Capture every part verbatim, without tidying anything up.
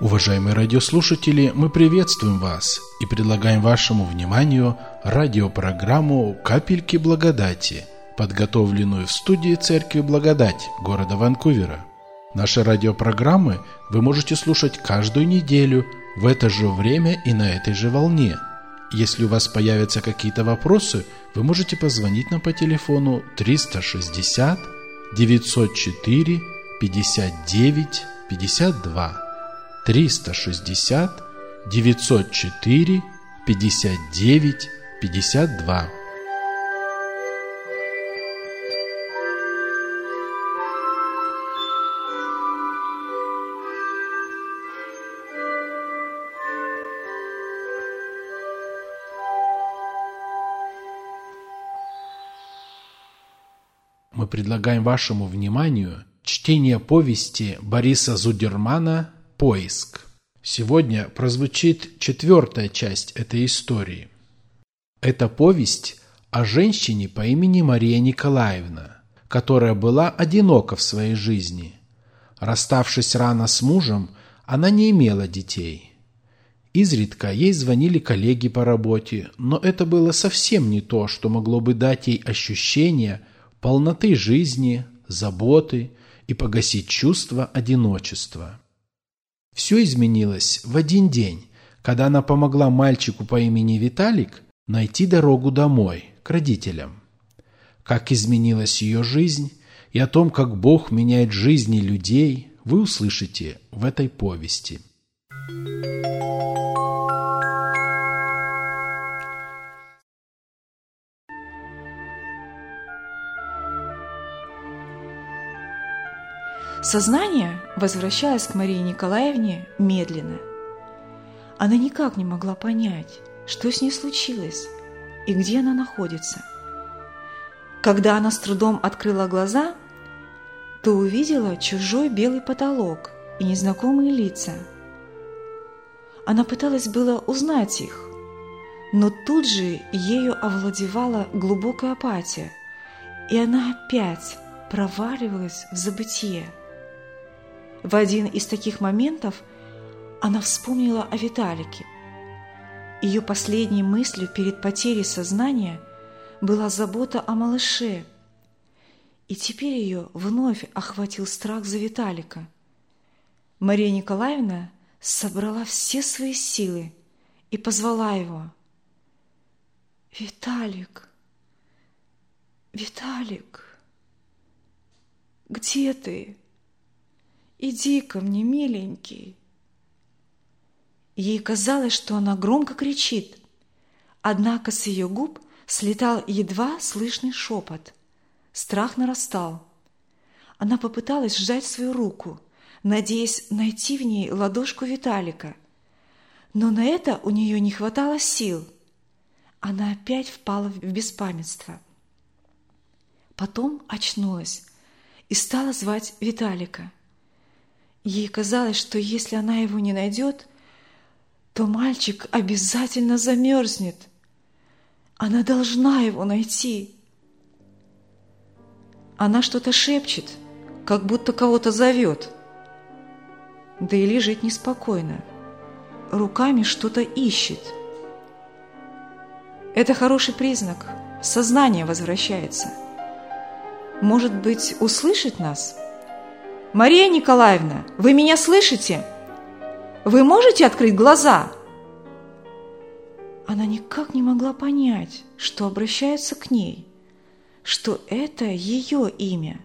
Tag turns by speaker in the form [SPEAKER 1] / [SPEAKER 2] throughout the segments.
[SPEAKER 1] Уважаемые радиослушатели, мы приветствуем вас и предлагаем вашему вниманию радиопрограмму «Капельки благодати», подготовленную в студии Церкви Благодать города Ванкувера. Наши радиопрограммы вы можете слушать каждую неделю в это же время и на этой же волне. Если у вас появятся какие-то вопросы, вы можете позвонить нам по телефону триста шестьдесят девятьсот четыре пятьдесят девять пятьдесят два. триста шестьдесят девятьсот четыре пятьдесят девять пятьдесят два. Мы предлагаем вашему вниманию чтение повести Бориса Зудермана «Поиск». Сегодня прозвучит четвертая часть этой истории. Это повесть о женщине по имени Мария Николаевна, которая была одинока в своей жизни. Расставшись рано с мужем, она не имела детей. Изредка ей звонили коллеги по работе, но это было совсем не то, что могло бы дать ей ощущение полноты жизни, заботы и погасить чувство одиночества. Все изменилось в один день, когда она помогла мальчику по имени Виталик найти дорогу домой, к родителям. Как изменилась ее жизнь и о том, как Бог меняет жизни людей, вы услышите в этой повести.
[SPEAKER 2] Сознание возвращалось к Марии Николаевне медленно. Она никак не могла понять, что с ней случилось и где она находится. Когда она с трудом открыла глаза, то увидела чужой белый потолок и незнакомые лица. Она пыталась было узнать их, но тут же ею овладевала глубокая апатия, и она опять проваливалась в забытие. В один из таких моментов она вспомнила о Виталике. Ее последней мыслью перед потерей сознания была забота о малыше, и теперь ее вновь охватил страх за Виталика. Мария Николаевна собрала все свои силы и позвала его. «Виталик! Виталик! Где ты? Иди ко мне, миленький!» Ей казалось, что она громко кричит, однако с ее губ слетал едва слышный шепот. Страх нарастал. Она попыталась сжать свою руку, надеясь найти в ней ладошку Виталика, но на это у нее не хватало сил. Она опять впала в беспамятство. Потом очнулась и стала звать Виталика. Ей казалось, что если она его не найдет, то мальчик обязательно замерзнет. Она должна его найти. Она что-то шепчет, как будто кого-то зовет. Да и лежит неспокойно, руками что-то ищет. Это хороший признак, сознание возвращается. Может быть, услышит нас? «Мария Николаевна, вы меня слышите? Вы можете открыть глаза?» Она никак не могла понять, что обращаются к ней, что это ее имя.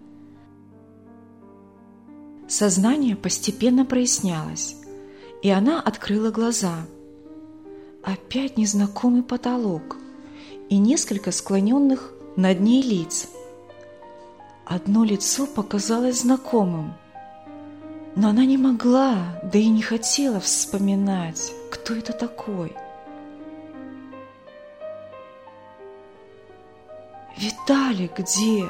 [SPEAKER 2] Сознание постепенно прояснялось, и она открыла глаза. Опять незнакомый потолок и несколько склоненных над ней лиц. Одно лицо показалось знакомым, но она не могла, да и не хотела вспоминать, кто это такой. «Виталик где?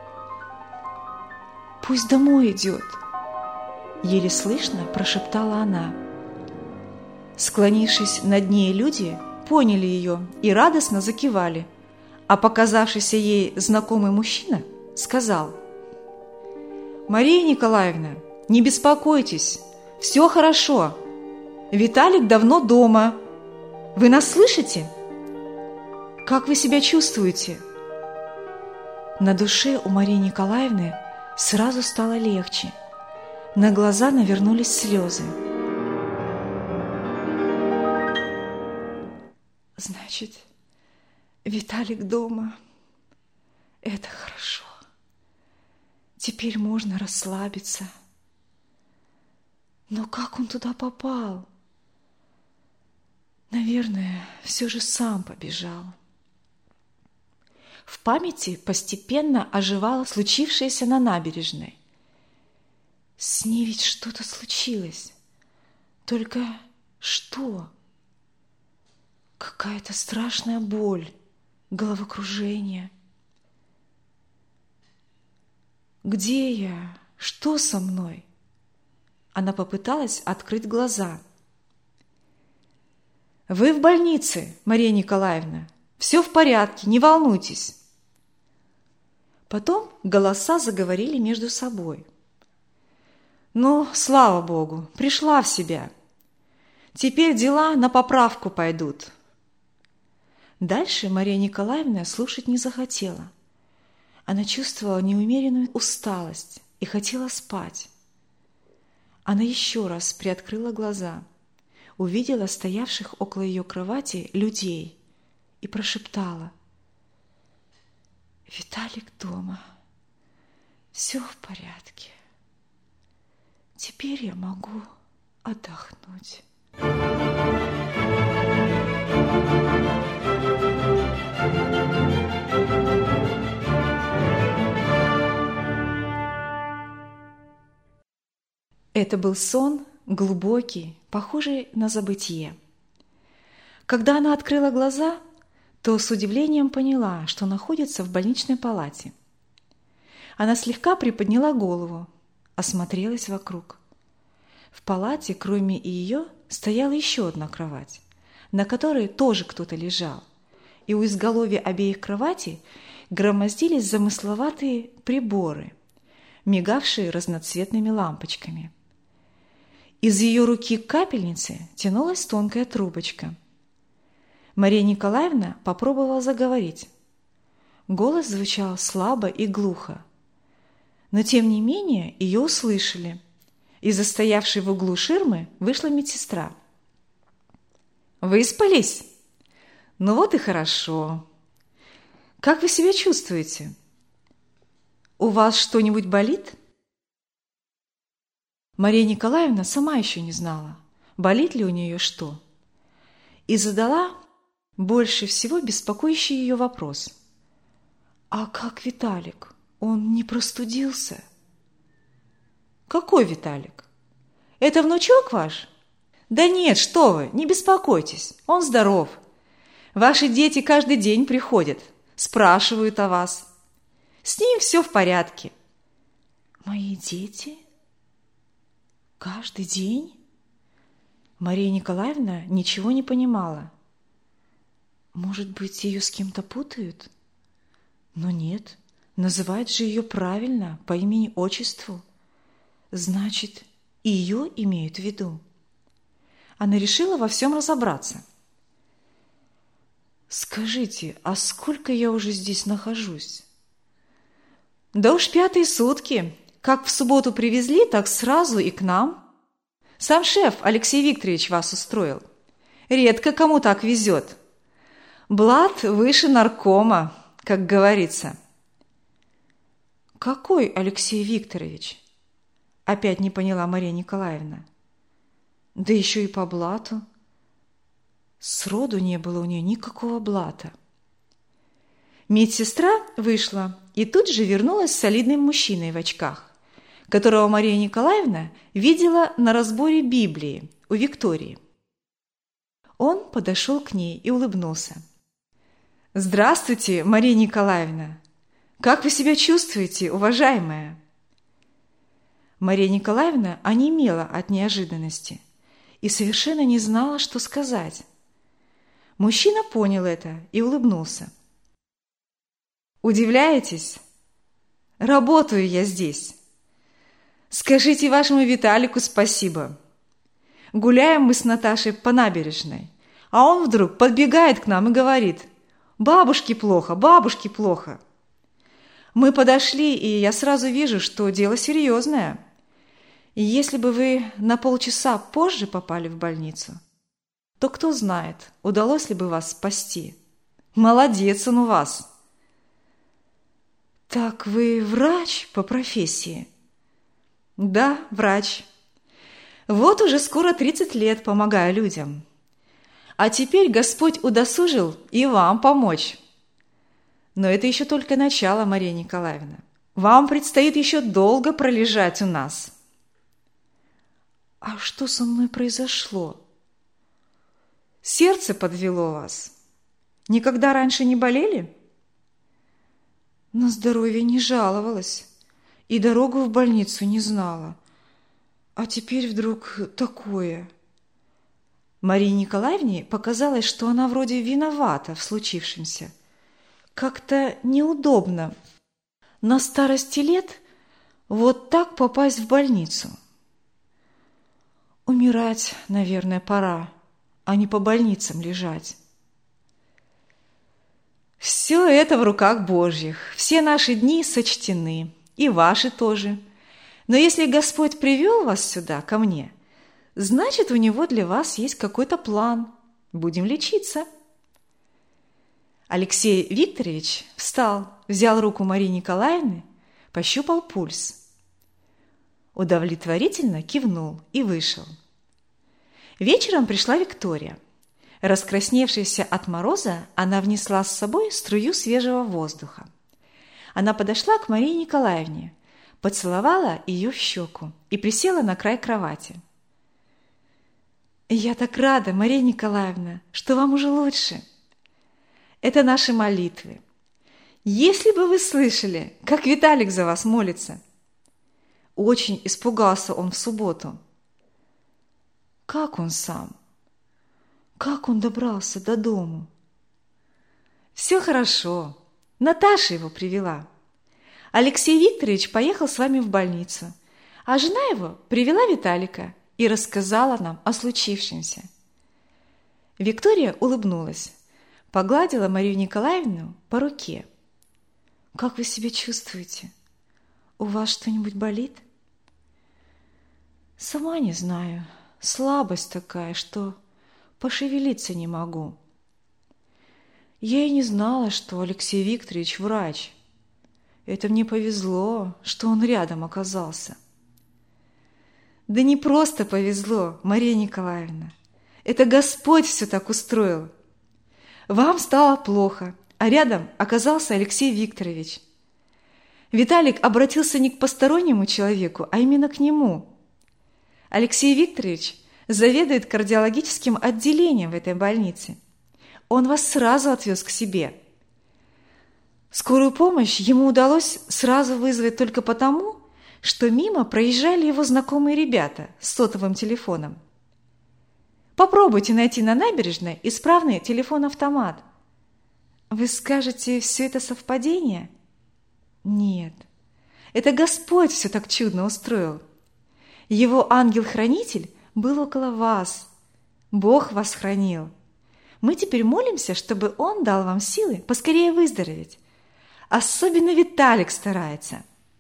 [SPEAKER 2] Пусть домой идет!» Еле слышно прошептала она. Склонившись над ней люди поняли ее и радостно закивали, а показавшийся ей знакомый мужчина сказал: «Мария Николаевна, не беспокойтесь, Все хорошо. Виталик давно дома. Вы нас слышите? Как вы себя чувствуете?» На душе у Марии Николаевны сразу стало легче. На глаза навернулись слезы. «Значит, Виталик дома. Это хорошо. Теперь можно расслабиться. Но как он туда попал? Наверное, все же сам побежал». В памяти постепенно оживало случившееся на набережной. С ней ведь что-то случилось. Только что? Какая-то страшная боль, головокружение. Где я? Что со мной? Она попыталась открыть глаза. «Вы в больнице, Мария Николаевна. Все в порядке, не волнуйтесь». Потом голоса заговорили между собой. «Ну, слава Богу, пришла в себя. Теперь дела на поправку пойдут». Дальше Мария Николаевна слушать не захотела. Она чувствовала неумеренную усталость и хотела спать. Она еще раз приоткрыла глаза, увидела стоявших около ее кровати людей и прошептала: «Виталик дома. Все в порядке. Теперь я могу отдохнуть». Это был сон глубокий, похожий на забытье. Когда она открыла глаза, то с удивлением поняла, что находится в больничной палате. Она слегка приподняла голову, осмотрелась вокруг. В палате, кроме ее, стояла еще одна кровать, на которой тоже кто-то лежал, и у изголовья обеих кроватей громоздились замысловатые приборы, мигавшие разноцветными лампочками. Из ее руки к капельнице тянулась тонкая трубочка. Мария Николаевна попробовала заговорить. Голос звучал слабо и глухо. Но, тем не менее, ее услышали. Из-за стоявшей в углу ширмы вышла медсестра. «Выспались? Ну вот и хорошо. Как вы себя чувствуете? У вас что-нибудь болит?» Мария Николаевна сама еще не знала, болит ли у нее что, и задала больше всего беспокоящий ее вопрос. «А как Виталик? Он не простудился?» «Какой Виталик? Это внучок ваш?» «Да нет, что вы, не беспокойтесь, он здоров. Ваши дети каждый день приходят, спрашивают о вас. С ним все в порядке». «Мои дети? Каждый день?» Мария Николаевна ничего не понимала. Может быть, ее с кем-то путают? Но нет, называют же ее правильно, по имени-отчеству. Значит, ее имеют в виду. Она решила во всем разобраться. «Скажите, а сколько я уже здесь нахожусь?» «Да уж пятые сутки. Как в субботу привезли, так сразу и к нам. Сам шеф Алексей Викторович вас устроил. Редко кому так везет. Блат выше наркома, как говорится». «Какой Алексей Викторович?» Опять не поняла Мария Николаевна. Да еще и по блату. Сроду не было у нее никакого блата. Медсестра вышла и тут же вернулась с солидным мужчиной в очках, которого Мария Николаевна видела на разборе Библии у Виктории. Он подошел к ней и улыбнулся. «Здравствуйте, Мария Николаевна! Как вы себя чувствуете, уважаемая?» Мария Николаевна онемела от неожиданности и совершенно не знала, что сказать. Мужчина понял это и улыбнулся. «Удивляетесь? Работаю я здесь. Скажите вашему Виталику спасибо. Гуляем мы с Наташей по набережной, а он вдруг подбегает к нам и говорит: «Бабушке плохо, бабушке плохо». Мы подошли, и я сразу вижу, что дело серьезное. И если бы вы на полчаса позже попали в больницу, то кто знает, удалось ли бы вас спасти. Молодец он у вас. Так вы врач по профессии? Да, врач. Вот уже скоро тридцать лет помогаю людям. А теперь Господь удосужил и вам помочь. Но это еще только начало, Мария Николаевна. Вам предстоит еще долго пролежать у нас. А что со мной произошло? Сердце подвело вас. Никогда раньше не болели? На здоровье не жаловалась и дорогу в больницу не знала. А теперь вдруг такое. Марии Николаевне показалось, что она вроде виновата в случившемся. Как-то неудобно на старости лет вот так попасть в больницу. Умирать, наверное, пора, а не по больницам лежать. Все это в руках Божьих. Все наши дни сочтены, и ваши тоже. Но если Господь привел вас сюда, ко мне, значит, у Него для вас есть какой-то план. Будем лечиться. Алексей Викторович встал, взял руку Марии Николаевны, пощупал пульс. Удовлетворительно кивнул и вышел. Вечером пришла Виктория. Раскрасневшаяся от мороза, она внесла с собой струю свежего воздуха. Она подошла к Марии Николаевне, поцеловала ее в щеку и присела на край кровати. «Я так рада, Мария Николаевна, что вам уже лучше. Это наши молитвы. Если бы вы слышали, как Виталик за вас молится. Очень испугался он в субботу. Как он сам? Как он добрался до дому? Все хорошо. Наташа его привела. Алексей Викторович поехал с вами в больницу, а жена его привела Виталика и рассказала нам о случившемся». Виктория улыбнулась, погладила Марию Николаевну по руке. «Как вы себя чувствуете? У вас что-нибудь болит?» «Сама не знаю. Слабость такая, что пошевелиться не могу. Я и не знала, что Алексей Викторович врач. Это мне повезло, что он рядом оказался». «Да не просто повезло, Мария Николаевна. Это Господь все так устроил. Вам стало плохо, а рядом оказался Алексей Викторович. Виталик обратился не к постороннему человеку, а именно к нему. Алексей Викторович заведует кардиологическим отделением в этой больнице. Он вас сразу отвез к себе. Скорую помощь ему удалось сразу вызвать только потому, что мимо проезжали его знакомые ребята с сотовым телефоном. Попробуйте найти на набережной исправный телефон-автомат. Вы скажете, все это совпадение? Нет, это Господь все так чудно устроил. Его ангел-хранитель был около вас. Бог вас хранил. Мы теперь молимся, чтобы Он дал вам силы поскорее выздороветь. Особенно Виталик старается».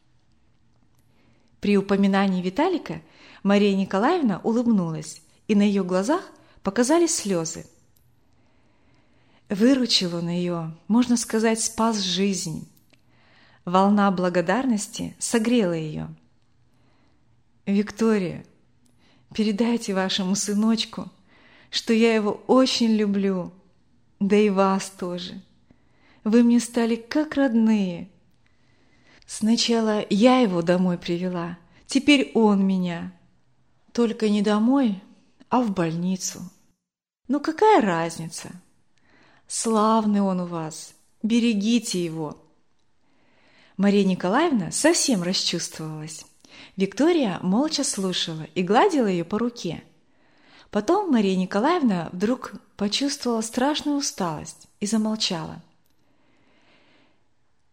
[SPEAKER 2] При упоминании Виталика Мария Николаевна улыбнулась, и на ее глазах показались слезы. Выручил он ее, можно сказать, спас жизнь. Волна благодарности согрела ее. «Виктория, передайте вашему сыночку, что я его очень люблю, да и вас тоже. Вы мне стали как родные. Сначала я его домой привела, теперь он меня. Только не домой, а в больницу. Ну какая разница? Славный он у вас, берегите его». Мария Николаевна совсем расчувствовалась. Виктория молча слушала и гладила ее по руке. Потом Мария Николаевна вдруг почувствовала страшную усталость и замолчала.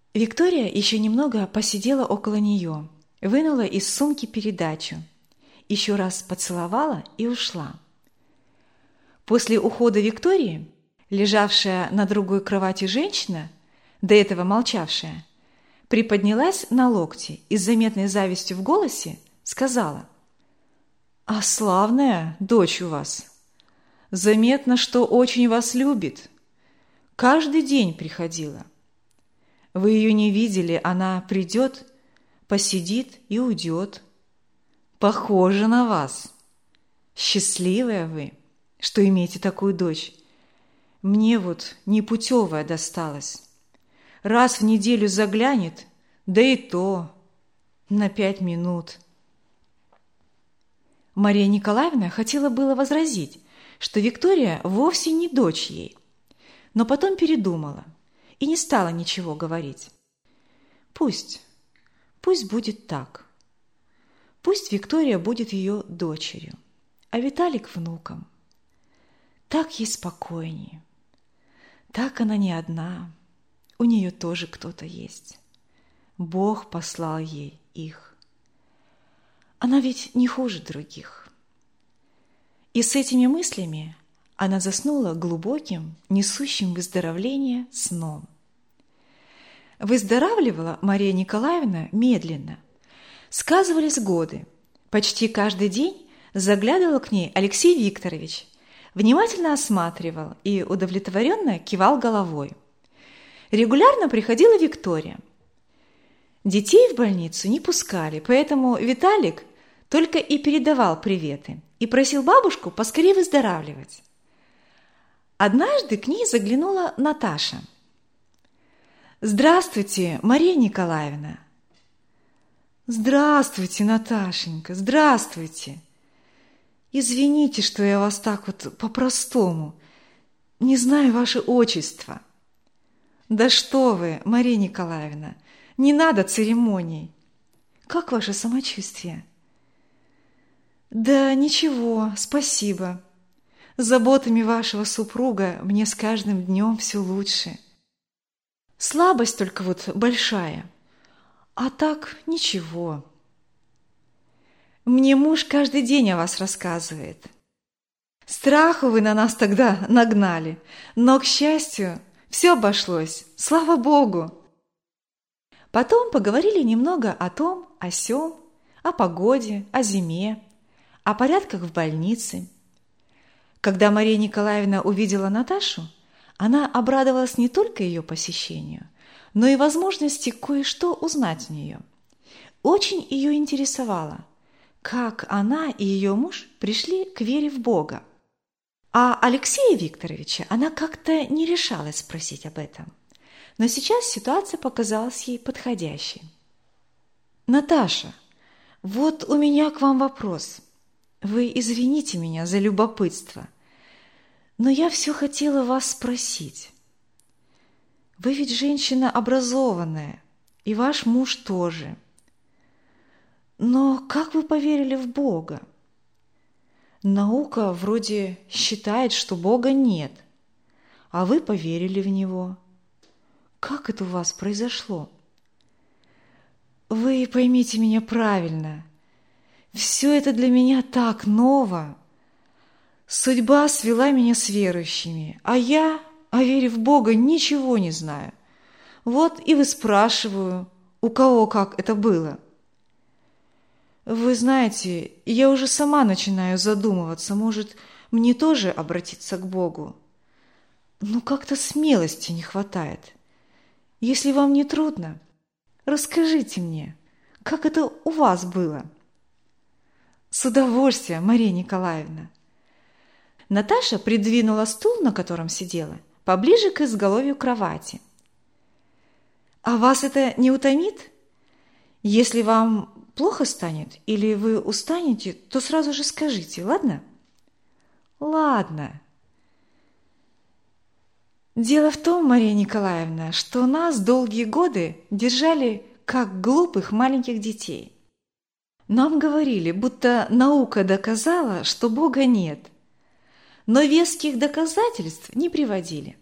[SPEAKER 2] Виктория еще немного посидела около нее, вынула из сумки передачу еще раз поцеловала и ушла. После ухода Виктории, лежавшая на другой кровати женщина, до этого молчавшая, приподнялась на локти и с заметной завистью в голосе сказала: «А славная дочь у вас! Заметно, что очень вас любит. Каждый день приходила. Вы ее не видели, она придет, посидит и уйдет. Похожа на вас. Счастливая вы, что имеете такую дочь. Мне вот непутевая досталась. Раз в неделю заглянет, да и то на пять минут». Мария Николаевна хотела было возразить, что Виктория вовсе не дочь ей, но потом передумала и не стала ничего говорить. Пусть, пусть будет так. Пусть Виктория будет ее дочерью, а Виталик внуком. Так ей спокойнее. Так она не одна, у нее тоже кто-то есть. Бог послал ей их. Она ведь не хуже других. И с этими мыслями она заснула глубоким, несущим выздоровление сном. Выздоравливала Мария Николаевна медленно. Сказывались годы. Почти каждый день заглядывал к ней Алексей Викторович, внимательно осматривал и удовлетворенно кивал головой. Регулярно приходила Виктория. Детей в больницу не пускали, поэтому Виталик только и передавал приветы и просил бабушку поскорее выздоравливать. Однажды к ней заглянула Наташа. «Здравствуйте, Мария Николаевна!» «Здравствуйте, Наташенька, здравствуйте! Извините, что я вас так вот по-простому, не знаю ваше отчество». «Да что вы, Мария Николаевна, не надо церемоний. Как ваше самочувствие?» «Да ничего, спасибо. Заботами вашего супруга мне с каждым днем все лучше. Слабость только вот большая, а так ничего. Мне муж каждый день о вас рассказывает. Страху вы на нас тогда нагнали, но, к счастью, все обошлось, слава Богу». Потом поговорили немного о том, о сём, о погоде, о зиме, о порядках в больнице. Когда Мария Николаевна увидела Наташу, она обрадовалась не только ее посещению, но и возможности кое-что узнать у нее. Очень ее интересовало, как она и ее муж пришли к вере в Бога. А Алексея Викторовича она как-то не решалась спросить об этом. Но сейчас ситуация показалась ей подходящей. «Наташа, вот у меня к вам вопрос. Вы извините меня за любопытство, но я все хотела вас спросить. Вы ведь женщина образованная, и ваш муж тоже. Но как вы поверили в Бога? Наука вроде считает, что Бога нет, а вы поверили в Него. Как это у вас произошло? Вы поймите меня правильно. Все это для меня так ново. Судьба свела меня с верующими, а я, о вере в Бога, ничего не знаю. Вот и выспрашиваю, у кого как это было. Вы знаете, я уже сама начинаю задумываться, может, мне тоже обратиться к Богу. Но как-то смелости не хватает. Если вам не трудно, расскажите мне, как это у вас было?» «С удовольствием, Мария Николаевна». Наташа придвинула стул, на котором сидела, поближе к изголовью кровати. «А вас это не утомит? Если вам плохо станет или вы устанете, то сразу же скажите, ладно?» «Ладно». «Дело в том, Мария Николаевна, что нас долгие годы держали как глупых маленьких детей. Нам говорили, будто наука доказала, что Бога нет, но веских доказательств не приводили.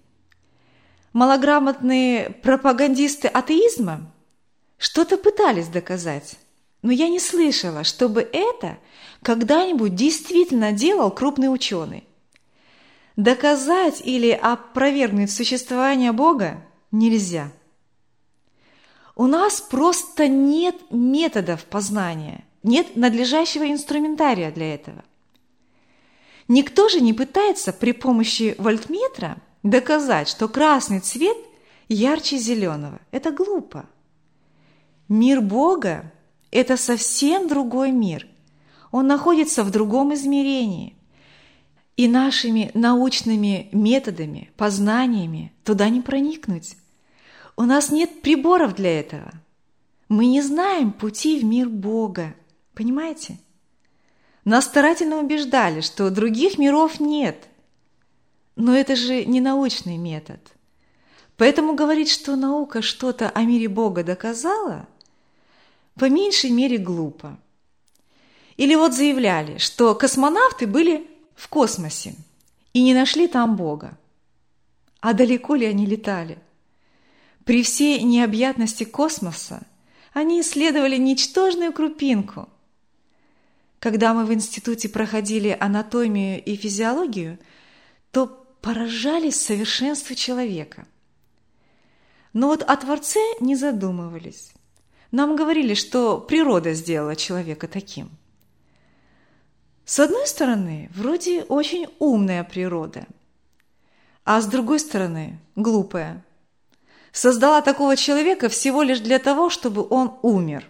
[SPEAKER 2] Малограмотные пропагандисты атеизма что-то пытались доказать, но я не слышала, чтобы это когда-нибудь действительно делал крупный ученый. Доказать или опровергнуть существование Бога нельзя. У нас просто нет методов познания, нет надлежащего инструментария для этого. Никто же не пытается при помощи вольтметра доказать, что красный цвет ярче зеленого. Это глупо. Мир Бога – это совсем другой мир. Он находится в другом измерении. И нашими научными методами, познаниями туда не проникнуть. У нас нет приборов для этого. Мы не знаем пути в мир Бога. Понимаете? Нас старательно убеждали, что других миров нет. Но это же не научный метод. Поэтому говорить, что наука что-то о мире Бога доказала, по меньшей мере глупо. Или вот заявляли, что космонавты были в космосе и не нашли там Бога. А далеко ли они летали? При всей необъятности космоса они исследовали ничтожную крупинку. Когда мы в институте проходили анатомию и физиологию, то поражались совершенству человека. Но вот о Творце не задумывались. Нам говорили, что природа сделала человека таким. С одной стороны, вроде очень умная природа, а с другой стороны, глупая. Создала такого человека всего лишь для того, чтобы он умер.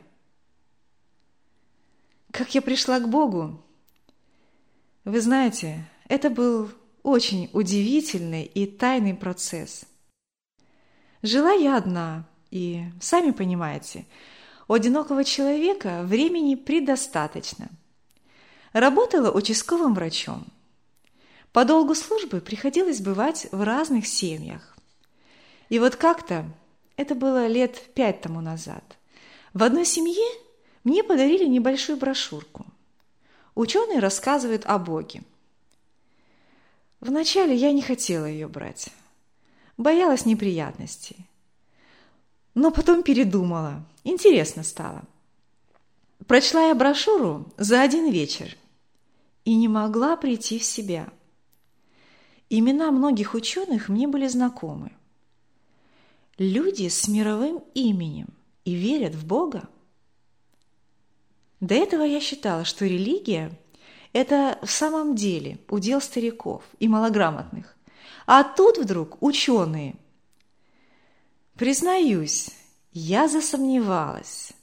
[SPEAKER 2] Как я пришла к Богу? Вы знаете, это был очень удивительный и тайный процесс. Жила я одна, и, сами понимаете, у одинокого человека времени предостаточно. Работала участковым врачом. По долгу службы приходилось бывать в разных семьях. И вот как-то, это было лет пять тому назад, в одной семье мне подарили небольшую брошюрку. Ученые рассказывают о Боге. Вначале я не хотела ее брать, боялась неприятностей. Но потом передумала, интересно стало. Прочла я брошюру за один вечер и не могла прийти в себя. Имена многих ученых мне были знакомы. Люди с мировым именем и верят в Бога. До этого я считала, что религия – это в самом деле удел стариков и малограмотных. А тут вдруг ученые. Признаюсь, я засомневалась.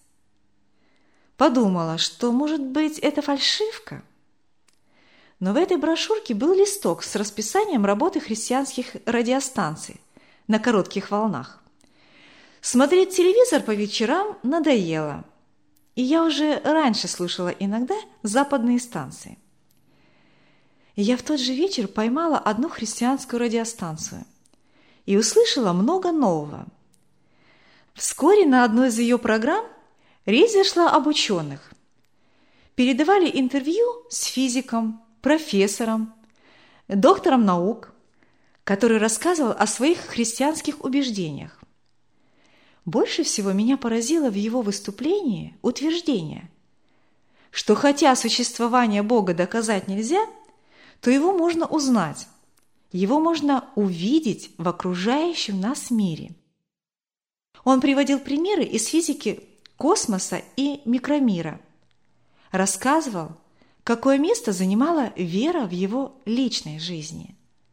[SPEAKER 2] Подумала, что, может быть, это фальшивка. Но в этой брошюрке был листок с расписанием работы христианских радиостанций на коротких волнах. Смотреть телевизор по вечерам надоело, и я уже раньше слушала иногда западные станции. И я в тот же вечер поймала одну христианскую радиостанцию и услышала много нового. Вскоре на одной из ее программ речь зашла об ученых. Передавали интервью с физиком, профессором, доктором наук, который рассказывал о своих христианских убеждениях. Больше всего меня поразило в его выступлении утверждение, что хотя существование Бога доказать нельзя, то его можно узнать, его можно увидеть в окружающем нас мире. Он приводил примеры из физики космоса и микромира, рассказывал, какое место занимала вера в его личной жизни.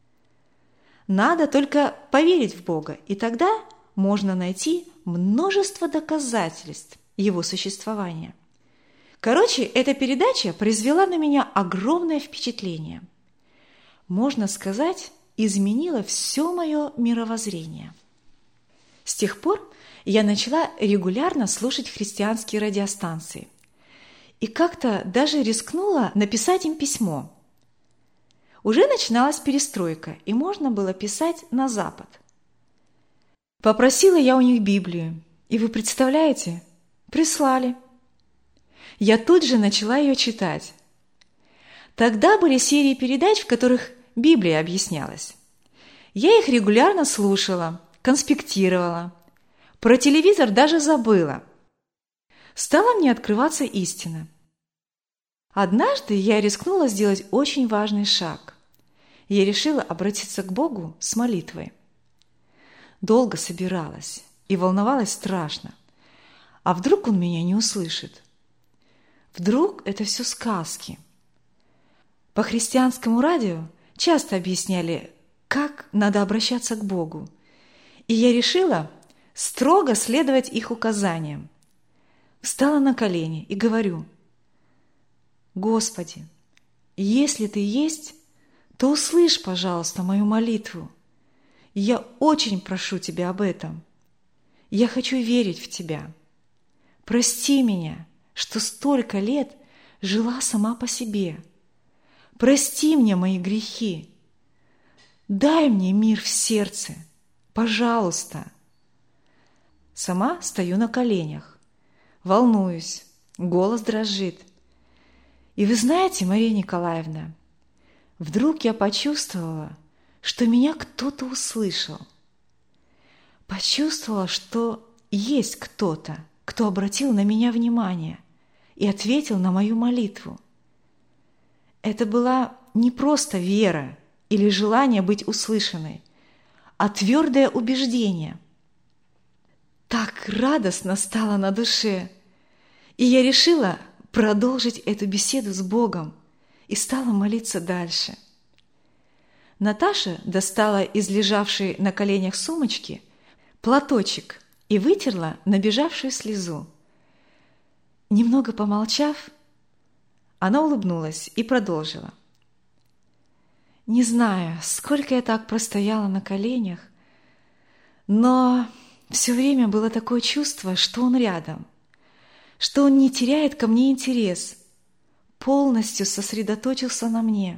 [SPEAKER 2] Надо только поверить в Бога, и тогда можно найти множество доказательств его существования. Короче, эта передача произвела на меня огромное впечатление. Можно сказать, изменила все мое мировоззрение. С тех пор я начала регулярно слушать христианские радиостанции и как-то даже рискнула написать им письмо. Уже начиналась перестройка, и можно было писать на Запад. Попросила я у них Библию, и вы представляете, прислали. Я тут же начала ее читать. Тогда были серии передач, в которых Библия объяснялась. Я их регулярно слушала, конспектировала. Про телевизор даже забыла. стала мне открываться истина. Однажды я рискнула сделать очень важный шаг. Я решила обратиться к Богу с молитвой. Долго собиралась и волновалась страшно. А вдруг Он меня не услышит? Вдруг это все сказки? По христианскому радио часто объясняли, как надо обращаться к Богу. И я решила строго следовать их указаниям. Встала на колени и говорю: «Господи, если Ты есть, то услышь, пожалуйста, мою молитву. Я очень прошу Тебя об этом. Я хочу верить в Тебя. Прости меня, что столько лет жила сама по себе. Прости мне мои грехи. Дай мне мир в сердце, пожалуйста». Сама стою на коленях, волнуюсь, голос дрожит. И вы знаете, Мария Николаевна, вдруг я почувствовала, что меня кто-то услышал. Почувствовала, что есть кто-то, кто обратил на меня внимание и ответил на мою молитву. Это была не просто вера или желание быть услышанной, а твердое убеждение. Так радостно стало на душе, и я решила продолжить эту беседу с Богом и стала молиться дальше. Наташа достала из лежавшей на коленях сумочки платочек и вытерла набежавшую слезу. Немного помолчав, она улыбнулась и продолжила: «Не знаю, сколько я так простояла на коленях, но все время было такое чувство, что он рядом, что он не теряет ко мне интерес, полностью сосредоточился на мне.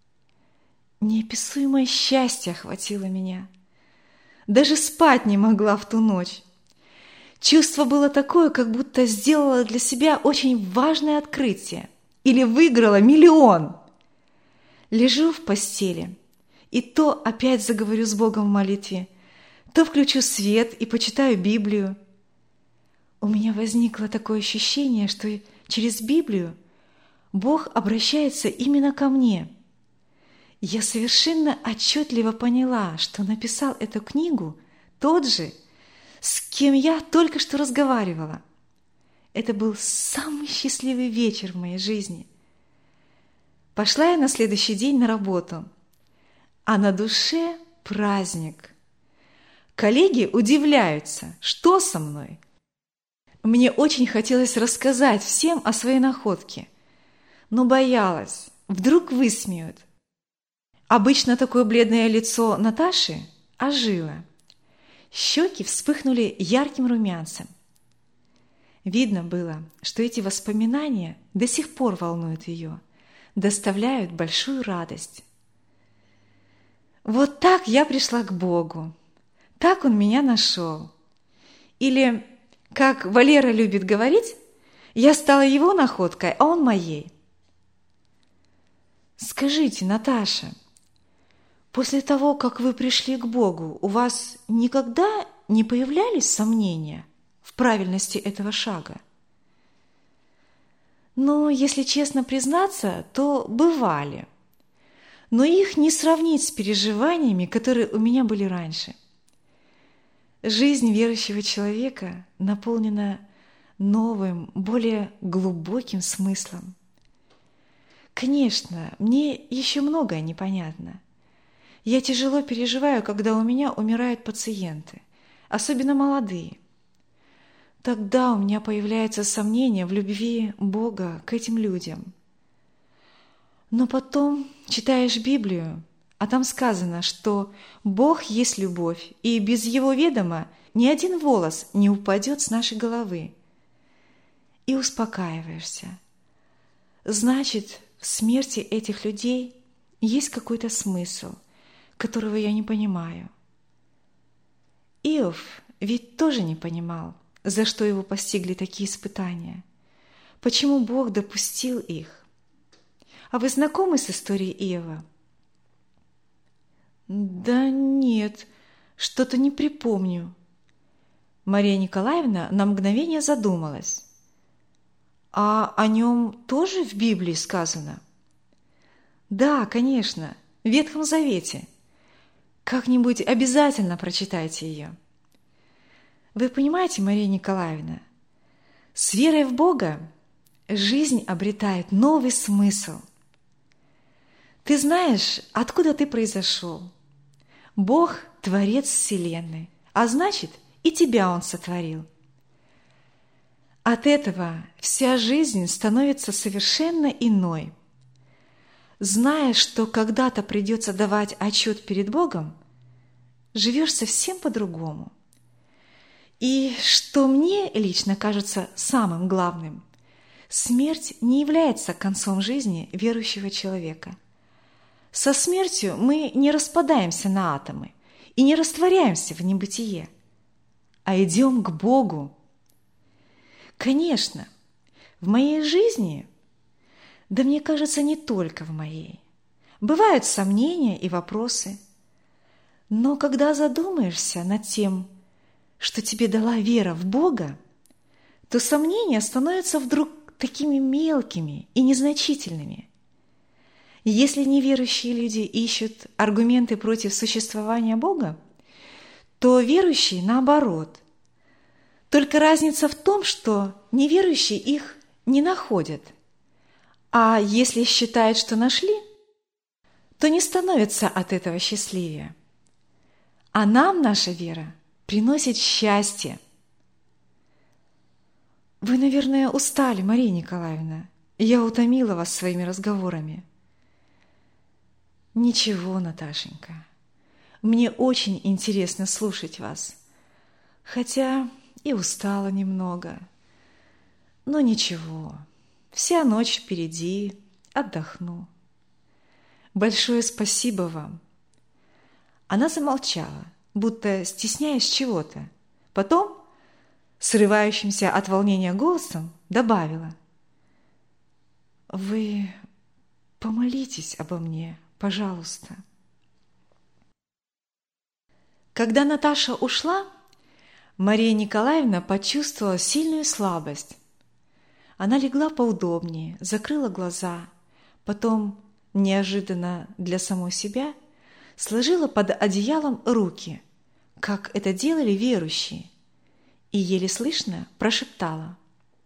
[SPEAKER 2] Неописуемое счастье охватило меня. Даже спать не могла в ту ночь. Чувство было такое, как будто сделала для себя очень важное открытие или выиграла миллион. Лежу в постели, и то опять заговорю с Богом в молитве, то включу свет и почитаю Библию. У меня возникло такое ощущение, что через Библию Бог обращается именно ко мне. Я совершенно отчетливо поняла, что написал эту книгу тот же, с кем я только что разговаривала. Это был самый счастливый вечер в моей жизни. Пошла я на следующий день на работу, а на душе праздник. Коллеги удивляются, что со мной. Мне очень хотелось рассказать всем о своей находке, но боялась, вдруг высмеют. Обычно такое бледное лицо Наташи ожило. Щеки вспыхнули ярким румянцем. Видно было, что эти воспоминания до сих пор волнуют ее, доставляют большую радость. Вот так я пришла к Богу. Так Он меня нашел. Или, как Валера любит говорить, я стала его находкой, а он моей. Скажите, Наташа, после того, как вы пришли к Богу, у вас никогда не появлялись сомнения в правильности этого шага? Ну, если честно признаться, то бывали. Но их не сравнить с переживаниями, которые у меня были раньше. Жизнь верующего человека наполнена новым, более глубоким смыслом. Конечно, мне еще многое непонятно. Я тяжело переживаю, когда у меня умирают пациенты, особенно молодые. Тогда у меня появляется сомнение в любви Бога к этим людям. Но потом читаешь Библию, а там сказано, что Бог есть любовь, и без Его ведома ни один волос не упадет с нашей головы. И успокаиваешься. Значит, в смерти этих людей есть какой-то смысл, которого я не понимаю. Иов ведь тоже не понимал, за что его постигли такие испытания, почему Бог допустил их. А вы знакомы с историей Иова? Да нет, что-то не припомню. Мария Николаевна на мгновение задумалась. А о нем тоже в Библии сказано? Да, конечно, в Ветхом Завете. Как-нибудь обязательно прочитайте ее. Вы понимаете, Мария Николаевна, с верой в Бога жизнь обретает новый смысл. Ты знаешь, откуда ты произошел. Бог – Творец Вселенной, а значит, и тебя Он сотворил. От этого вся жизнь становится совершенно иной. Зная, что когда-то придется давать отчет перед Богом, живешь совсем по-другому. И что мне лично кажется самым главным, смерть не является концом жизни верующего человека. Со смертью мы не распадаемся на атомы и не растворяемся в небытие, а идем к Богу. Конечно, в моей жизни, да мне кажется, не только в моей, бывают сомнения и вопросы, но когда задумаешься над тем, что тебе дала вера в Бога, то сомнения становятся вдруг такими мелкими и незначительными. Если неверующие люди ищут аргументы против существования Бога, то верующие наоборот. Только разница в том, что неверующие их не находят. А если считают, что нашли, то не становятся от этого счастливее. А нам наша вера приносит счастье. Вы, наверное, устали, Мария Николаевна. Я утомила вас своими разговорами. Ничего, Наташенька, мне очень интересно слушать вас, хотя и устала немного. Но ничего, вся ночь впереди, отдохну. Большое спасибо вам. Она замолчала, будто стесняясь чего-то. Потом, срывающимся от волнения голосом, добавила: «Вы помолитесь обо мне, пожалуйста». Когда Наташа ушла, Мария Николаевна почувствовала сильную слабость. Она легла поудобнее, закрыла глаза, потом, неожиданно для самой себя, сложила под одеялом руки, как это делали верующие, и еле слышно прошептала: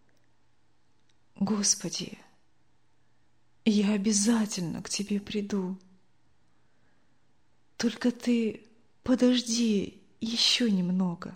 [SPEAKER 2] «Господи, я обязательно к Тебе приду. Только Ты подожди еще немного».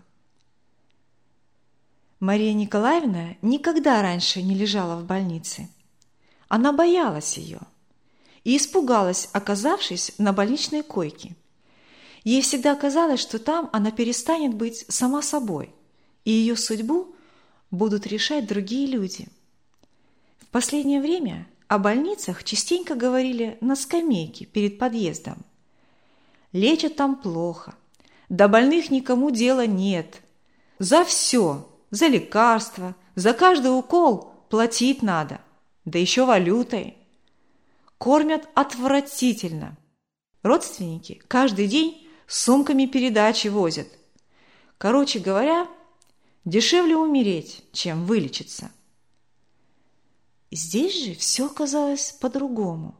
[SPEAKER 2] Мария Николаевна никогда раньше не лежала в больнице. Она боялась ее и испугалась, оказавшись на больничной койке. Ей всегда казалось, что там она перестанет быть сама собой, и ее судьбу будут решать другие люди. В последнее время о больницах частенько говорили на скамейке перед подъездом. Лечат там плохо, до больных никому дела нет. За все, за лекарства, за каждый укол платить надо, да еще валютой. Кормят отвратительно. Родственники каждый день сумками передачи возят. Короче говоря, дешевле умереть, чем вылечиться. Здесь же все оказалось по-другому.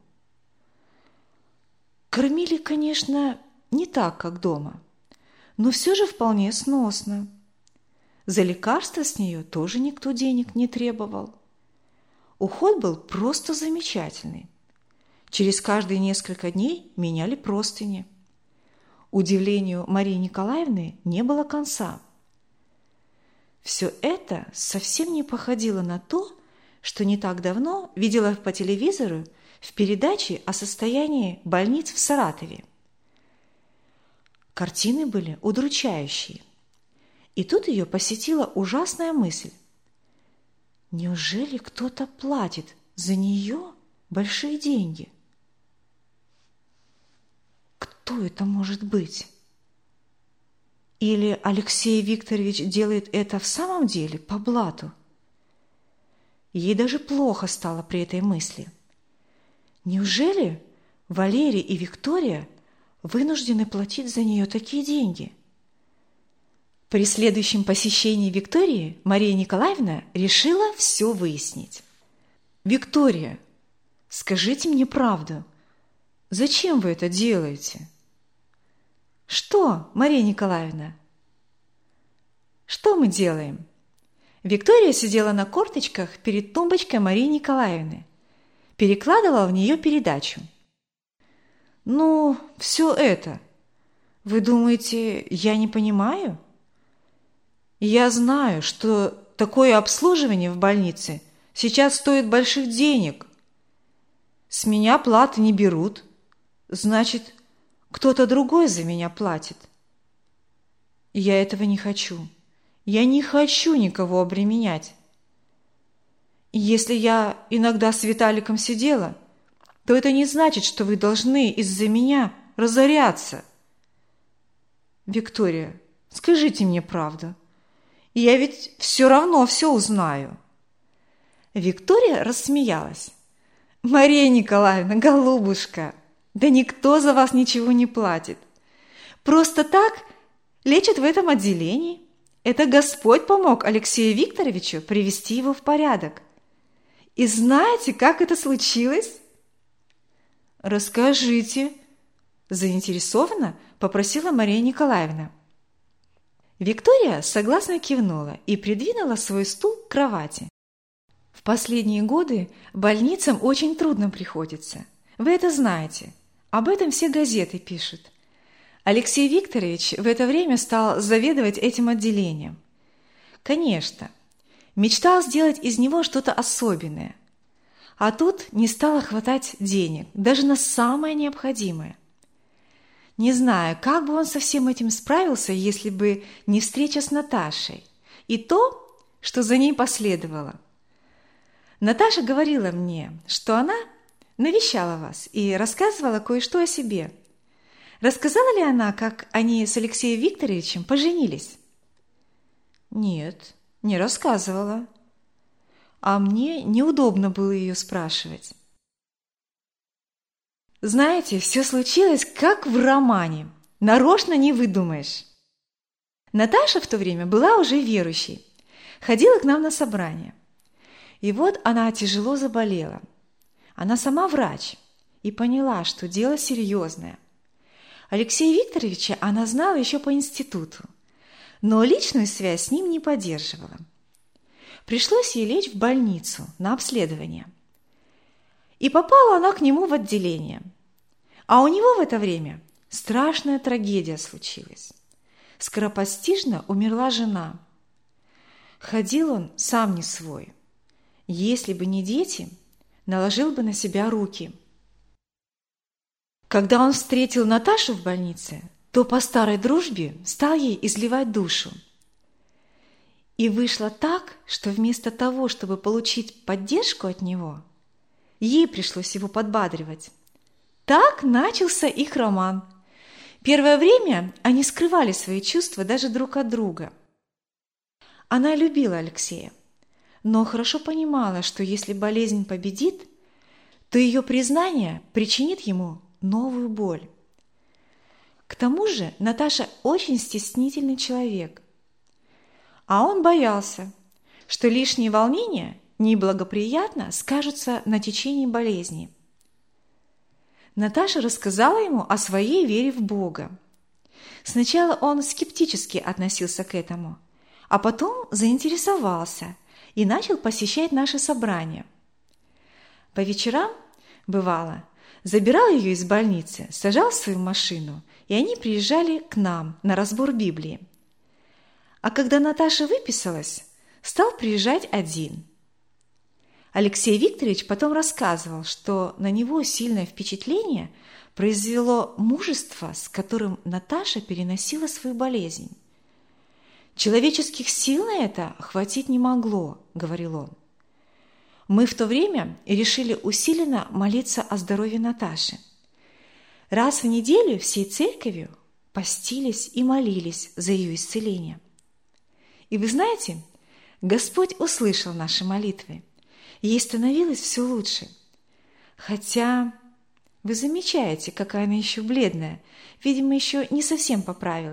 [SPEAKER 2] Кормили, конечно, не так, как дома, но все же вполне сносно. За лекарства с нее тоже никто денег не требовал. Уход был просто замечательный. Через каждые несколько дней меняли простыни. Удивлению Марии Николаевны не было конца. Все это совсем не походило на то, что не так давно видела по телевизору в передаче о состоянии больниц в Саратове. Картины были удручающие. И тут ее посетила ужасная мысль. Неужели кто-то платит за нее большие деньги? Кто это может быть? Или Алексей Викторович делает это в самом деле по блату? Ей даже плохо стало при этой мысли. Неужели Валерий и Виктория вынуждены платить за нее такие деньги? При следующем посещении Виктории Мария Николаевна решила все выяснить. «Виктория, скажите мне правду. Зачем вы это делаете?» «Что, Мария Николаевна?» «Что мы делаем?» Виктория сидела на корточках перед тумбочкой Марии Николаевны, перекладывала в нее передачу. «Ну, все это. Вы думаете, я не понимаю? Я знаю, что такое обслуживание в больнице сейчас стоит больших денег. С меня платы не берут. Значит, кто-то другой за меня платит. Я этого не хочу. Я не хочу никого обременять. Если я иногда с Виталиком сидела, то это не значит, что вы должны из-за меня разоряться. Виктория, скажите мне правду. Я ведь все равно все узнаю». Виктория рассмеялась. «Мария Николаевна, голубушка, да никто за вас ничего не платит. Просто так лечат в этом отделении. Это Господь помог Алексею Викторовичу привести его в порядок. И знаете, как это случилось?» «Расскажите», – заинтересованно попросила Мария Николаевна. Виктория согласно кивнула и придвинула свой стул к кровати. «В последние годы больницам очень трудно приходится. Вы это знаете. Об этом все газеты пишут. Алексей Викторович в это время стал заведовать этим отделением. Конечно, мечтал сделать из него что-то особенное. А тут не стало хватать денег, даже на самое необходимое. Не знаю, как бы он со всем этим справился, если бы не встреча с Наташей и то, что за ней последовало. Наташа говорила мне, что она навещала вас и рассказывала кое-что о себе. Рассказала ли она, как они с Алексеем Викторовичем поженились?» «Нет, не рассказывала. А мне неудобно было ее спрашивать». «Знаете, все случилось как в романе. Нарочно не выдумаешь». Наташа в то время была уже верующей, ходила к нам на собрания. И вот она тяжело заболела. Она сама врач и поняла, что дело серьезное. Алексея Викторовича она знала еще по институту, но личную связь с ним не поддерживала. Пришлось ей лечь в больницу на обследование. И попала она к нему в отделение. А у него в это время страшная трагедия случилась. Скоропостижно умерла жена. Ходил он сам не свой. Если бы не дети, наложил бы на себя руки. Когда он встретил Наташу в больнице, то по старой дружбе стал ей изливать душу. И вышло так, что вместо того, чтобы получить поддержку от него, ей пришлось его подбадривать. Так начался их роман. Первое время они скрывали свои чувства даже друг от друга. Она любила Алексея, но хорошо понимала, что если болезнь победит, то ее признание причинит ему новую боль. К тому же Наташа очень стеснительный человек, а он боялся, что лишние волнения неблагоприятно скажутся на течении болезни. Наташа рассказала ему о своей вере в Бога. Сначала он скептически относился к этому, а потом заинтересовался и начал посещать наши собрания. По вечерам, бывало, забирал ее из больницы, сажал в свою машину, и они приезжали к нам на разбор Библии. А когда Наташа выписалась, стал приезжать один. Алексей Викторович потом рассказывал, что на него сильное впечатление произвело мужество, с которым Наташа переносила свою болезнь. «Человеческих сил на это хватить не могло», — говорил он. Мы в то время решили усиленно молиться о здоровье Наташи. Раз в неделю всей церковью постились и молились за ее исцеление. И вы знаете, Господь услышал наши молитвы. Ей становилось все лучше. Хотя вы замечаете, какая она еще бледная, видимо, еще не совсем поправилась.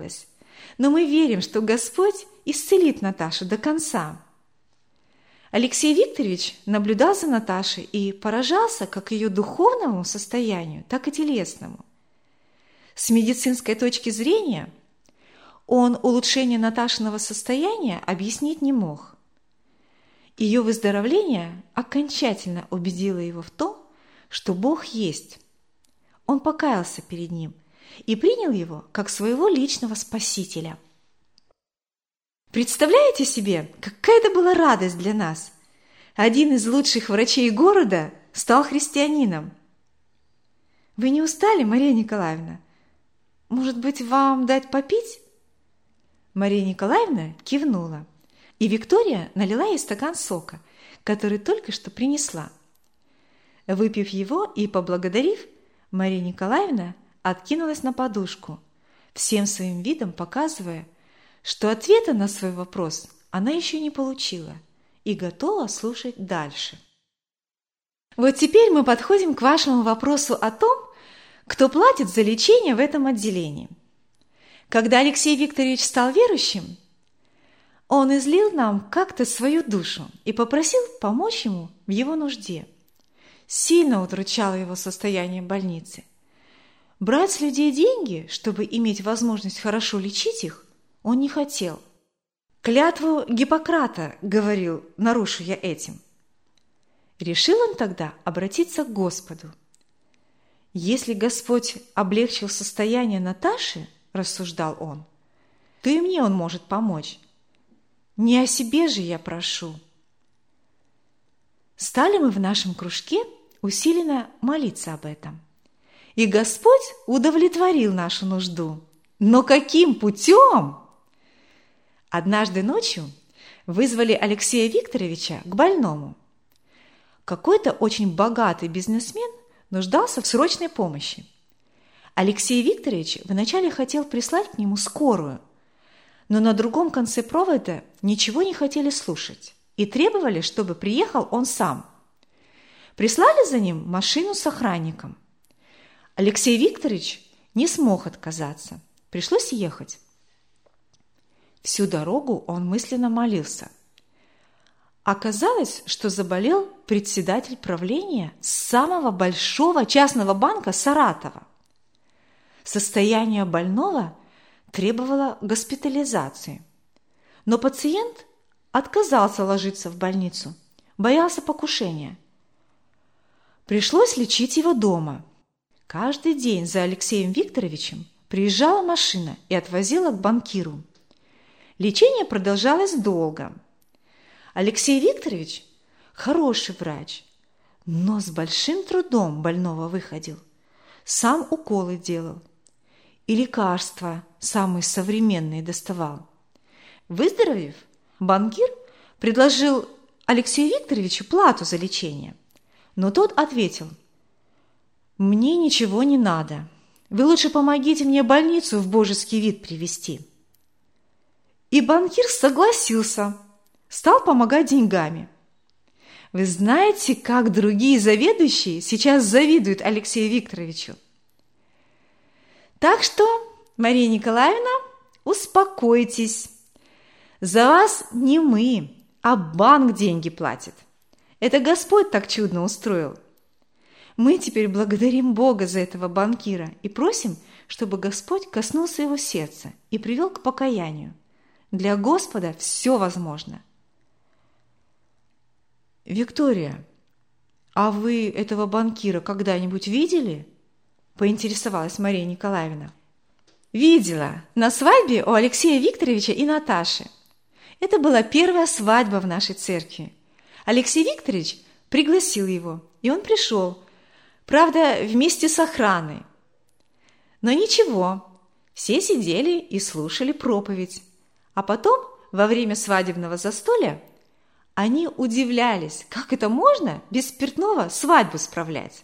[SPEAKER 2] но мы верим, что Господь исцелит Наташу до конца». Алексей Викторович наблюдал за Наташей и поражался как ее духовному состоянию, так и телесному. С медицинской точки зрения он улучшение Наташиного состояния объяснить не мог. Ее выздоровление окончательно убедило его в том, что Бог есть. Он покаялся перед Ним и принял его как своего личного спасителя. Представляете себе, какая это была радость для нас? Один из лучших врачей города стал христианином. Вы не устали, Мария Николаевна? Может быть, вам дать попить? Мария Николаевна кивнула, и Виктория налила ей стакан сока, который только что принесла. Выпив его и поблагодарив, Мария Николаевна откинулась на подушку, всем своим видом показывая, что ответа на свой вопрос она еще не получила и готова слушать дальше. Вот теперь мы подходим к вашему вопросу о том, кто платит за лечение в этом отделении. Когда Алексей Викторович стал верующим, он излил нам как-то свою душу и попросил помочь ему в его нужде. Сильно удручало его состояние в больнице. Брать с людей деньги, чтобы иметь возможность хорошо лечить их, он не хотел. «Клятву Гиппократа, — говорил, — нарушу я этим». Решил он тогда обратиться к Господу. «Если Господь облегчил состояние Наташи, — рассуждал он, — то и мне Он может помочь. Не о себе же я прошу». Стали мы в нашем кружке усиленно молиться об этом. И Господь удовлетворил нашу нужду. Но каким путем? Однажды ночью вызвали Алексея Викторовича к больному. Какой-то очень богатый бизнесмен нуждался в срочной помощи. Алексей Викторович вначале хотел прислать к нему скорую, но на другом конце провода ничего не хотели слушать и требовали, чтобы приехал он сам. Прислали за ним машину с охранником. Алексей Викторович не смог отказаться, пришлось ехать. Всю дорогу он мысленно молился. Оказалось, что заболел председатель правления самого большого частного банка Саратова. Состояние больного требовало госпитализации, но пациент отказался ложиться в больницу, боялся покушения. Пришлось лечить его дома. Каждый день за Алексеем Викторовичем приезжала машина и отвозила к банкиру. Лечение продолжалось долго. Алексей Викторович – хороший врач, но с большим трудом больного выходил. Сам уколы делал и лекарства самые современные доставал. Выздоровев, банкир предложил Алексею Викторовичу плату за лечение, но тот ответил: «Мне ничего не надо. Вы лучше помогите мне больницу в божеский вид привести». И банкир согласился, стал помогать деньгами. Вы знаете, как другие заведующие сейчас завидуют Алексею Викторовичу. Так что, Мария Николаевна, успокойтесь. За вас не мы, а банк деньги платит. Это Господь так чудно устроил. Мы теперь благодарим Бога за этого банкира и просим, чтобы Господь коснулся его сердца и привел к покаянию. Для Господа все возможно. Виктория, а вы этого банкира когда-нибудь видели? Поинтересовалась Мария Николаевна. Видела. На свадьбе у Алексея Викторовича и Наташи. Это была первая свадьба в нашей церкви. Алексей Викторович пригласил его, и он пришел. Правда, вместе с охраной. Но ничего, все сидели и слушали проповедь. А потом, во время свадебного застолья, они удивлялись, как это можно без спиртного свадьбу справлять.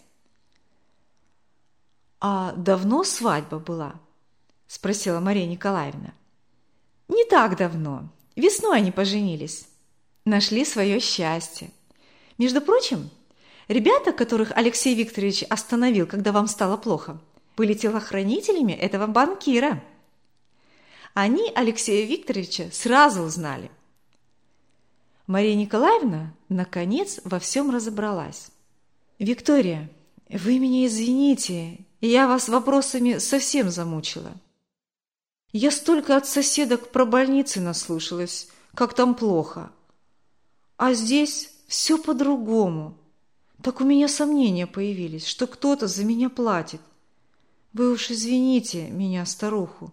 [SPEAKER 2] «А давно свадьба была?» – спросила Мария Николаевна. «Не так давно. Весной они поженились. Нашли свое счастье. Между прочим, ребята, которых Алексей Викторович остановил, когда вам стало плохо, были телохранителями этого банкира. Они Алексея Викторовича сразу узнали. Мария Николаевна, наконец, во всем разобралась. «Виктория, вы меня извините, я вас вопросами совсем замучила. Я столько от соседок про больницы наслушалась, как там плохо. А здесь все по-другому. Так у меня сомнения появились, что кто-то за меня платит. Вы уж извините меня, старуху».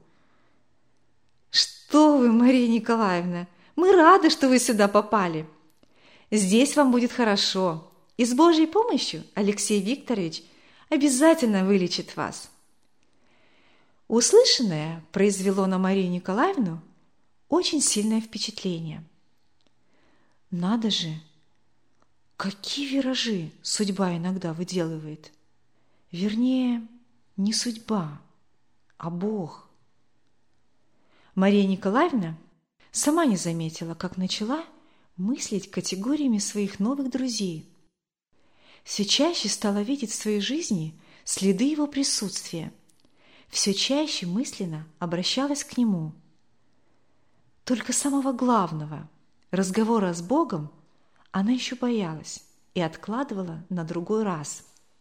[SPEAKER 2] «Что вы, Мария Николаевна, мы рады, что вы сюда попали. Здесь вам будет хорошо, и с Божьей помощью Алексей Викторович обязательно вылечит вас». Услышанное произвело на Марию Николаевну очень сильное впечатление. Надо же, какие виражи судьба иногда выделывает. Вернее, не судьба, а Бог. Мария Николаевна сама не заметила, как начала мыслить категориями своих новых друзей. Все чаще стала видеть в своей жизни следы его присутствия. Все чаще мысленно обращалась к нему. Только самого главного, разговора с Богом, она еще боялась и откладывала на другой раз.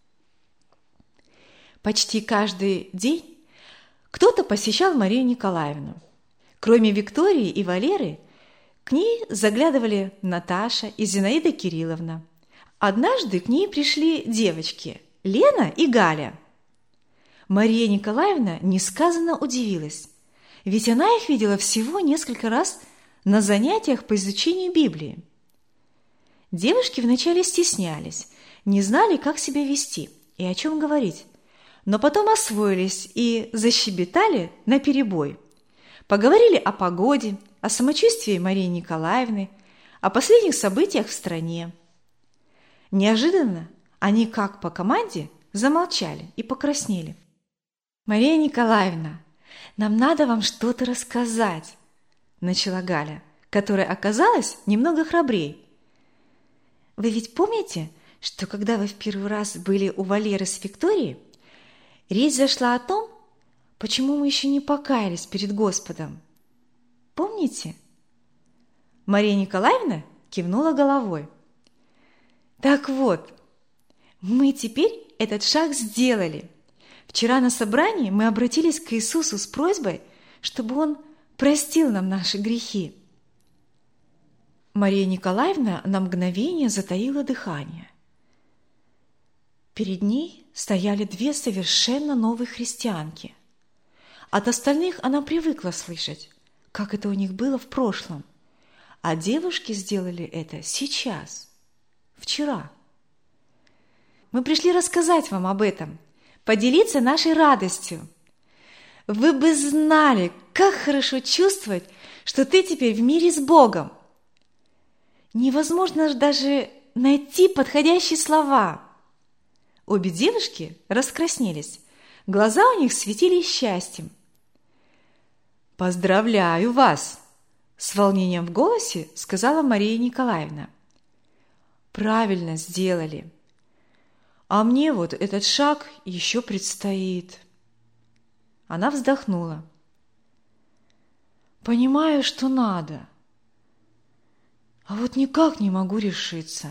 [SPEAKER 2] Почти каждый день кто-то посещал Марию Николаевну. Кроме Виктории и Валеры, к ней заглядывали Наташа и Зинаида Кирилловна. Однажды к ней пришли девочки Лена и Галя. Мария Николаевна несказанно удивилась, ведь она их видела всего несколько раз на занятиях по изучению Библии. Девушки вначале стеснялись, не знали, как себя вести и о чем говорить, но потом освоились и защебетали наперебой. Поговорили о погоде, о самочувствии Марии Николаевны, о последних событиях в стране. Неожиданно они, как по команде, замолчали и покраснели. «Мария Николаевна, нам надо вам что-то рассказать», – начала Галя, которая оказалась немного храбрее. «Вы ведь помните, что когда вы в первый раз были у Валеры с Викторией, речь зашла о том, почему мы еще не покаялись перед Господом? Помните?» Мария Николаевна кивнула головой. «Так вот, мы теперь этот шаг сделали. Вчера на собрании мы обратились к Иисусу с просьбой, чтобы Он простил нам наши грехи». Мария Николаевна на мгновение затаила дыхание. Перед ней стояли две совершенно новые христианки. От остальных она привыкла слышать, как это у них было в прошлом, а девушки сделали это сейчас, вчера. «Мы пришли рассказать вам об этом, поделиться нашей радостью. Вы бы знали, как хорошо чувствовать, что ты теперь в мире с Богом. Невозможно даже найти подходящие слова». Обе девушки раскраснелись, глаза у них светились счастьем. «Поздравляю вас!» – с волнением в голосе сказала Мария Николаевна. «Правильно сделали. А мне вот этот шаг еще предстоит». Она вздохнула. «Понимаю, что надо, а вот никак не могу решиться.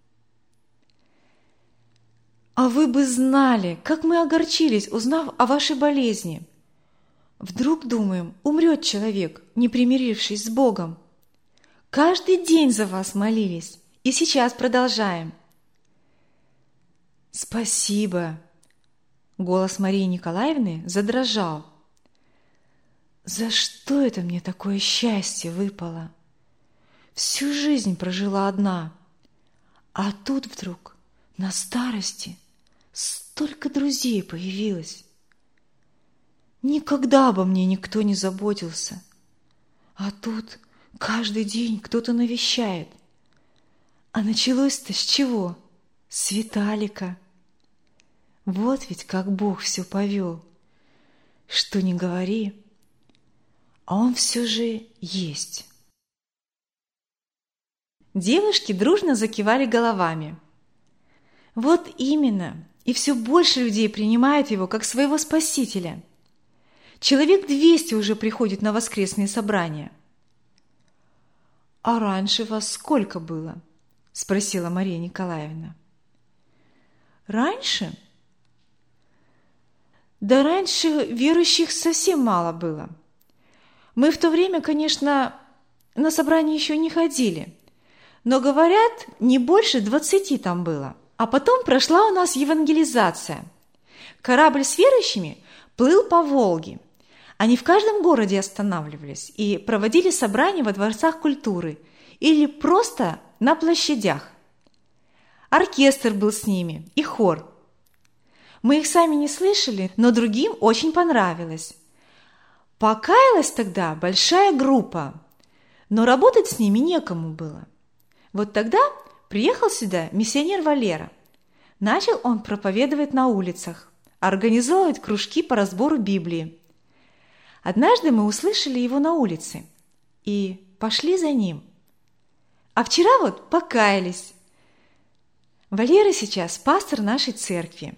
[SPEAKER 2] А вы бы знали, как мы огорчились, узнав о вашей болезни. Вдруг, думаем, умрет человек, не примирившись с Богом. Каждый день за вас молились, и сейчас продолжаем». «Спасибо!» Голос Марии Николаевны задрожал. «За что это мне такое счастье выпало? Всю жизнь прожила одна, а тут вдруг на старости столько друзей появилось. Никогда обо мне никто не заботился, а тут каждый день кто-то навещает. А началось-то с чего? С Виталика. Вот ведь как Бог все повел. Что ни говори, а он все же есть». Девушки дружно закивали головами. «Вот именно, и все больше людей принимают его как своего спасителя. Человек двести уже приходит на воскресные собрания». «А раньше вас сколько было?» – спросила Мария Николаевна. «Раньше? Да раньше верующих совсем мало было. Мы в то время, конечно, на собрание еще не ходили, но, говорят, не больше двадцати там было. А потом прошла у нас евангелизация. Корабль с верующими плыл по Волге. Они в каждом городе останавливались и проводили собрания во дворцах культуры или просто на площадях. Оркестр был с ними и хор. Мы их сами не слышали, но другим очень понравилось. Покаялась тогда большая группа, но работать с ними некому было. Вот тогда приехал сюда миссионер Валера. Начал он проповедовать на улицах, организовывать кружки по разбору Библии. Однажды мы услышали его на улице и пошли за ним. А вчера вот покаялись. Валера сейчас пастор нашей церкви.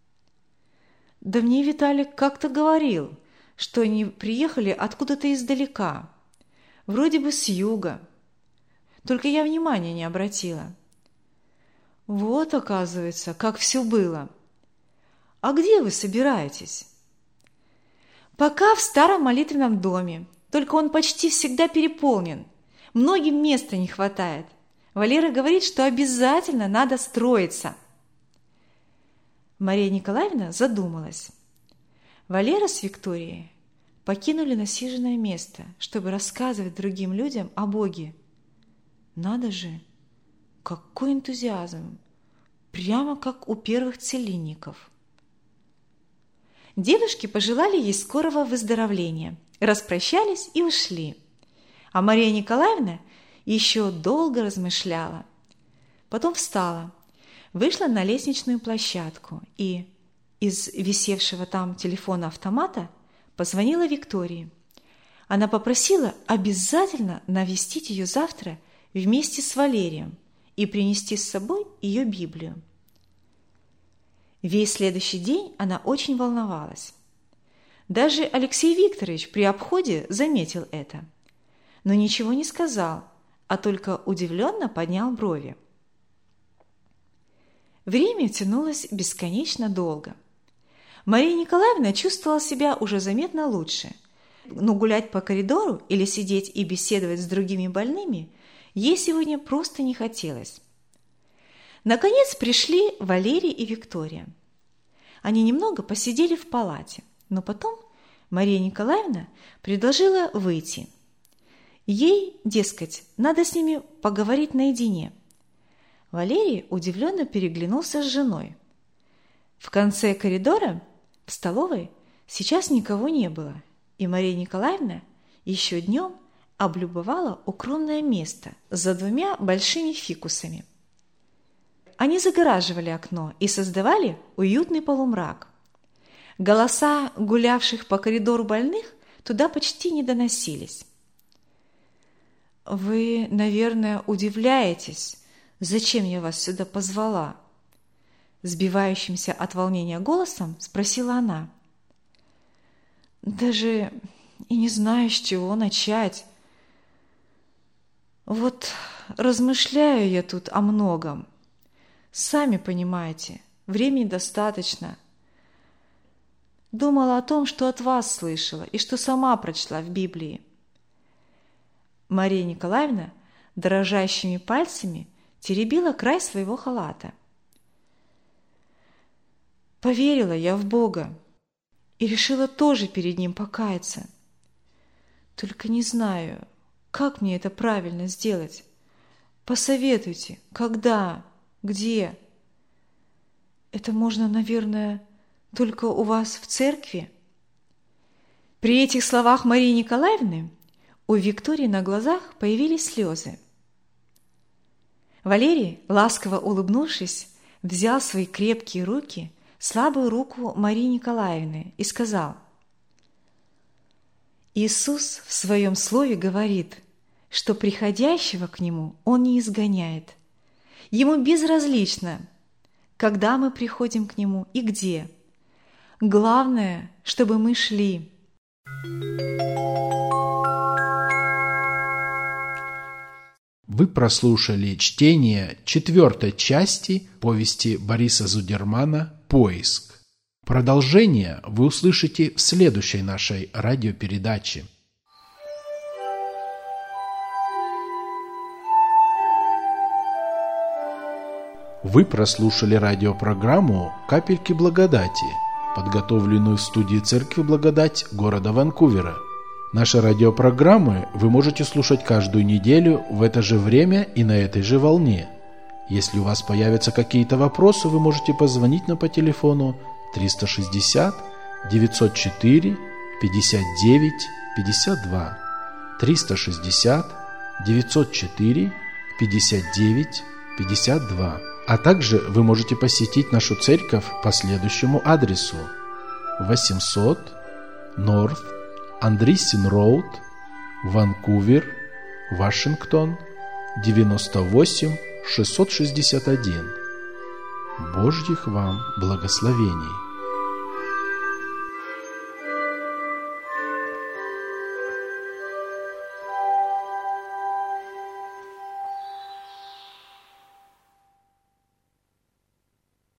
[SPEAKER 2] Да мне Виталик как-то говорил, что они приехали откуда-то издалека, вроде бы с юга. Только я внимания не обратила. Вот, оказывается, как все было. А где вы собираетесь? Пока в старом молитвенном доме, только он почти всегда переполнен. Многим места не хватает. Валера говорит, что обязательно надо строиться. Мария Николаевна задумалась. Валера с Викторией покинули насиженное место, чтобы рассказывать другим людям о Боге. Надо же, какой энтузиазм! Прямо как у первых целинников. Девушки пожелали ей скорого выздоровления, распрощались и ушли. А Мария Николаевна еще долго размышляла. Потом встала, вышла на лестничную площадку и из висевшего там телефона-автомата позвонила Виктории. Она попросила обязательно навестить ее завтра вместе с Валерием и принести с собой ее Библию. Весь следующий день она очень волновалась. Даже Алексей Викторович при обходе заметил это, но ничего не сказал, а только удивленно поднял брови. Время тянулось бесконечно долго. Мария Николаевна чувствовала себя уже заметно лучше, но гулять по коридору или сидеть и беседовать с другими больными ей сегодня просто не хотелось. Наконец пришли Валерий и Виктория. Они немного посидели в палате, но потом Мария Николаевна предложила выйти. Ей, дескать, надо с ними поговорить наедине. Валерий удивленно переглянулся с женой. В конце коридора, в столовой, сейчас никого не было, и Мария Николаевна еще днем облюбовала укромное место за двумя большими фикусами. Они загораживали окно и создавали уютный полумрак. Голоса гулявших по коридору больных туда почти не доносились. «Вы, наверное, удивляетесь, зачем я вас сюда позвала?» Сбивающимся от волнения голосом спросила она. «Даже и не знаю, с чего начать. Вот размышляю я тут о многом. Сами понимаете, времени достаточно. Думала о том, что от вас слышала и что сама прочла в Библии». Мария Николаевна дрожащими пальцами теребила край своего халата. «Поверила я в Бога и решила тоже перед Ним покаяться. Только не знаю, как мне это правильно сделать. Посоветуйте, когда, где? Это можно, наверное, только у вас в церкви?» При этих словах Марии Николаевны у Виктории на глазах появились слезы. Валерий, ласково улыбнувшись, взял в свои крепкие руки слабую руку Марии Николаевны и сказал: «Иисус в своем слове говорит, что приходящего к Нему Он не изгоняет. Ему безразлично, когда мы приходим к Нему и где. Главное, чтобы мы шли,
[SPEAKER 1] Вы прослушали чтение четвертой части повести Бориса Зудермана «Поиск». Продолжение вы услышите в следующей нашей радиопередаче. Вы прослушали радиопрограмму «Капельки благодати», подготовленную в студии Церкви Благодать города Ванкувера. Наши радиопрограммы вы можете слушать каждую неделю в это же время и на этой же волне. Если у вас появятся какие-то вопросы, вы можете позвонить нам по телефону триста шестьдесят девятьсот четыре пятьдесят девять пятьдесят два, триста шестьдесят девятьсот четыре пятьдесят девять пятьдесят два. А также вы можете посетить нашу церковь по следующему адресу: восемьсот North Андрисин Роуд, Ванкувер, Вашингтон, девяносто восемь шестьсот шестьдесят один. Божьих вам благословений!